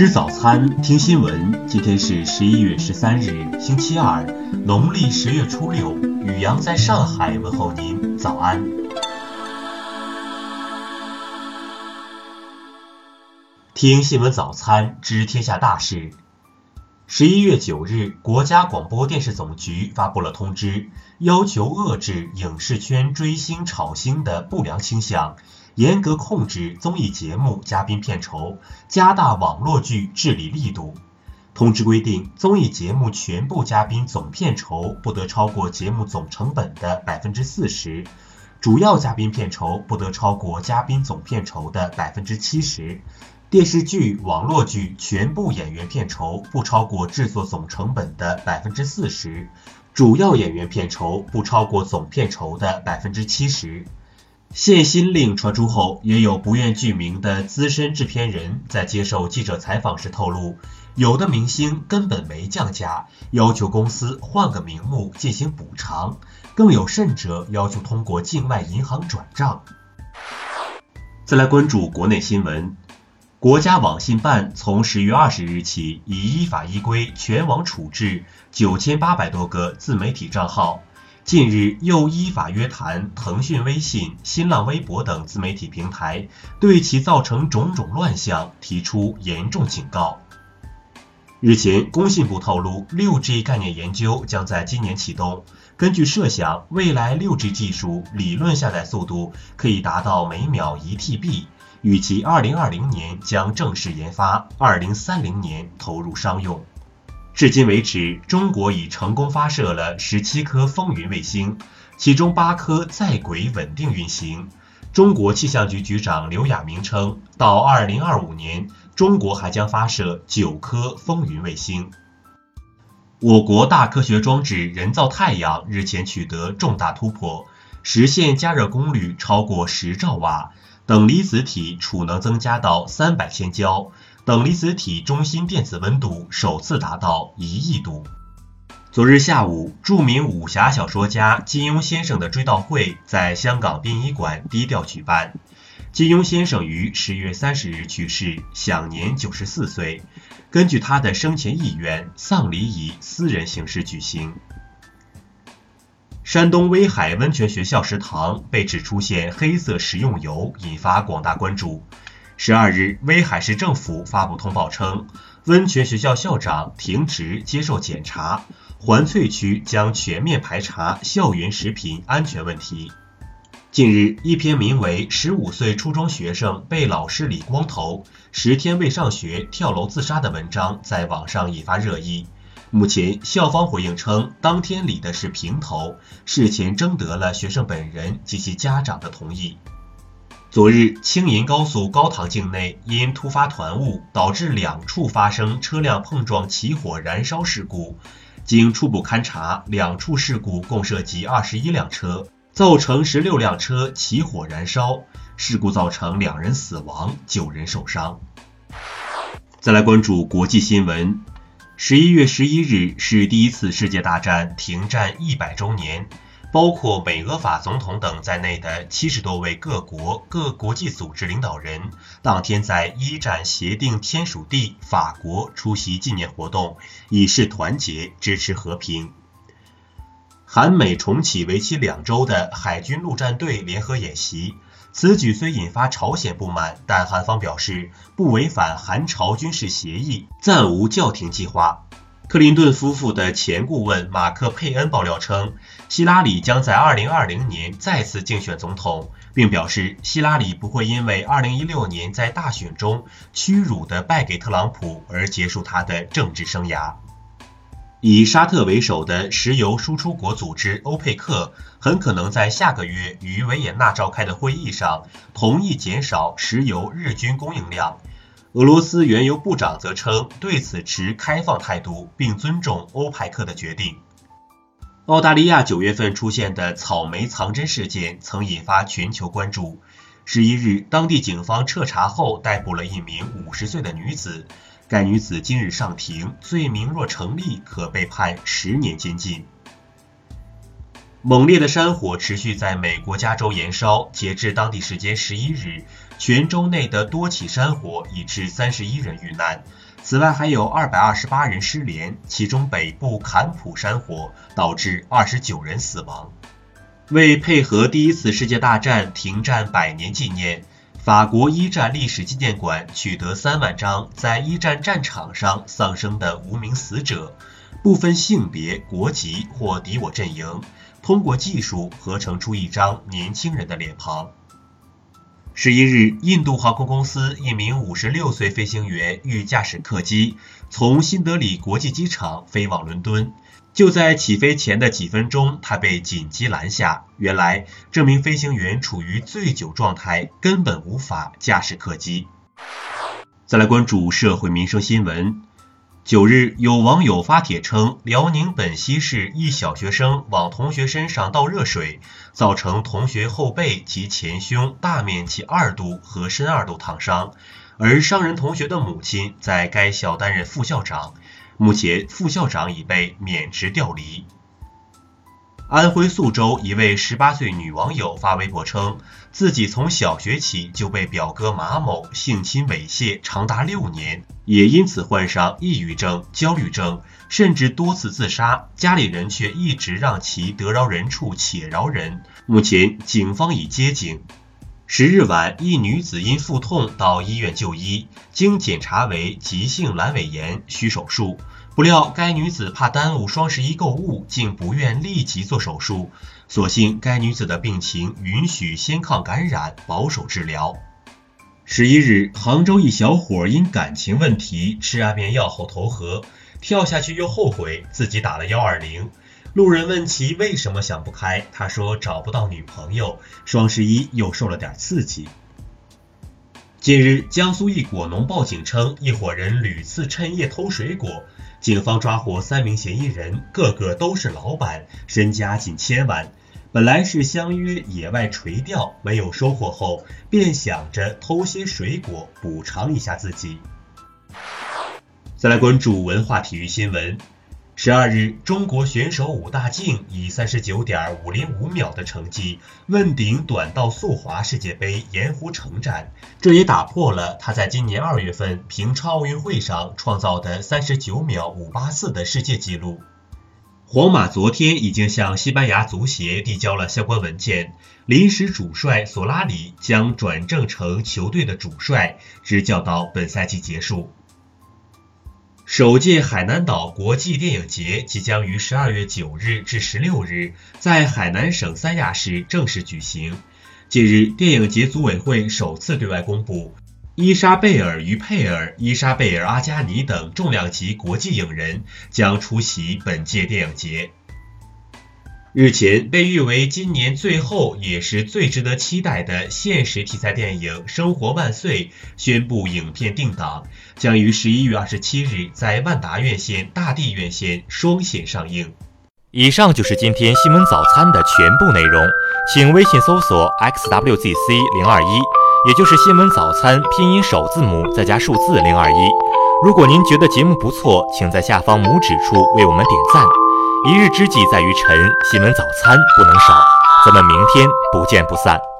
吃早餐，听新闻。今天是11月13日，星期二，农历10月初6。宇阳在上海问候您，早安。听新闻早餐，知天下大事。11月9日，国家广播电视总局发布了通知，要求遏制影视圈追星炒星的不良倾向，严格控制综艺节目嘉宾片酬，加大网络剧治理力度。通知规定，综艺节目全部嘉宾总片酬不得超过节目总成本的40%，主要嘉宾片酬不得超过嘉宾总片酬的70%。电视剧、网络剧全部演员片酬不超过制作总成本的40%，主要演员片酬不超过总片酬的70%。限薪令传出后，也有不愿具名的资深制片人在接受记者采访时透露，有的明星根本没降价，要求公司换个名目进行补偿，更有甚者要求通过境外银行转账。再来关注国内新闻。国家网信办从10月20日起，已依法依规全网处置9800多个自媒体账号。近日又依法约谈腾讯微信、新浪微博等自媒体平台，对其造成种种乱象提出严重警告。日前，工信部透露 6G 概念研究将在今年启动。根据设想，未来 6G 技术理论下载速度可以达到每秒1TB，预计2020年将正式研发，2030年投入商用。至今为止，中国已成功发射了17颗风云卫星，其中8颗在轨稳定运行。中国气象局局长刘亚明称，到2025年，中国还将发射9颗风云卫星。我国大科学装置人造太阳日前取得重大突破，实现加热功率超过10兆瓦，等离子体储能增加到300千焦，等离子体中心电子温度首次达到1亿度。昨日下午，著名武侠小说家金庸先生的追悼会在香港殡仪馆低调举办。金庸先生于10月30日去世，享年94岁。根据他的生前意愿，丧礼以私人形式举行。山东威海温泉学校食堂被指出现黑色食用油，引发广大关注。12日，威海市政府发布通报称，温泉学校校长停职接受检查，环翠区将全面排查校园食品安全问题。近日，一篇名为15岁初中学生被老师理光头，10天未上学跳楼自杀的文章在网上引发热议。目前，校方回应称，当天理的是平头，事前征得了学生本人及其家长的同意。昨日，青银高速高唐境内因突发团雾，导致2处发生车辆碰撞起火燃烧事故。经初步勘查，2处事故共涉及21辆车，造成16辆车起火燃烧，事故造成2人死亡，9人受伤。再来关注国际新闻。11月11日是第一次世界大战停战100周年，包括美俄法总统等在内的70多位各国各国际组织领导人，当天在一战协定签署地法国出席纪念活动，以示团结，支持和平。韩美重启为期2周的海军陆战队联合演习，此举虽引发朝鲜不满，但韩方表示不违反韩朝军事协议，暂无叫停计划。克林顿夫妇的前顾问马克·佩恩爆料称，希拉里将在2020年再次竞选总统，并表示希拉里不会因为2016年在大选中屈辱地败给特朗普而结束他的政治生涯。以沙特为首的石油输出国组织欧佩克很可能在下个月于维也纳召开的会议上同意减少石油日均供应量。俄罗斯原油部长则称对此持开放态度，并尊重欧佩克的决定。澳大利亚9月份出现的草莓藏针事件曾引发全球关注。11日，当地警方彻查后逮捕了一名50岁的女子，该女子今日上庭，罪名若成立，可被判10年监禁。猛烈的山火持续在美国加州延烧，截至当地时间11日，全州内的多起山火已致31人遇难， 此外还有228人失联，其中北部坎普山火导致29人死亡。为配合第一次世界大战停战100年纪念，法国一战历史纪念馆取得3万张在一战战场上丧生的无名死者，不分性别、国籍或敌我阵营，通过技术合成出一张年轻人的脸庞。11日，印度航空公司一名56岁飞行员欲驾驶客机从新德里国际机场飞往伦敦，就在起飞前的几分钟，他被紧急拦下。原来，这名飞行员处于醉酒状态，根本无法驾驶客机。再来关注社会民生新闻。9日，有网友发帖称，辽宁本溪市一小学生往同学身上倒热水，造成同学后背及前胸大面积2度和深2度烫伤，而伤人同学的母亲在该校担任副校长，目前副校长已被免职调离。安徽宿州一位18岁女网友发微博称，自己从小学起就被表哥马某性侵猥亵长达6年，也因此患上抑郁症、焦虑症，甚至多次自杀，家里人却一直让其得饶人处且饶人。目前警方已接警。10日晚，一女子因腹痛到医院就医，经检查为急性阑尾炎，需手术。不料该女子怕耽误双11购物，竟不愿立即做手术，所幸该女子的病情允许先抗感染，保守治疗。11日，杭州一小伙因感情问题吃安眠药后投河，跳下去又后悔，自己打了120。路人问其为什么想不开，他说找不到女朋友，双11又受了点刺激。近日，江苏一果农报警称，一伙人屡次趁夜偷水果，警方抓获3名嫌疑人，个个都是老板，身家近千万。本来是相约野外垂钓，没有收获后，便想着偷些水果补偿一下自己。再来关注文化体育新闻。12日，中国选手武大靖以 39.505 秒的成绩问鼎短道速滑世界杯盐湖城站，这也打破了他在今年2月份平昌奥运会上创造的39秒584的世界纪录。皇马昨天已经向西班牙足协递交了相关文件，临时主帅索拉里将转正成球队的主帅，执教到本赛季结束。首届海南岛国际电影节即将于12月9日至16日在海南省三亚市正式举行。近日，电影节组委会首次对外公布，伊莎贝尔·于佩尔、伊莎贝尔·阿加尼等重量级国际影人将出席本届电影节。日前，被誉为今年最后也是最值得期待的现实题材电影《生活万岁》宣布影片定档，将于11月27日在万达院线、大地院线双线上映。 以上就是今天新闻早餐的全部内容，请微信搜索 XWZC021，也就是新闻早餐拼音首字母再加数字021。如果您觉得节目不错，请在下方拇指处为我们点赞。一日之计在于晨，新闻早餐不能少，咱们明天不见不散。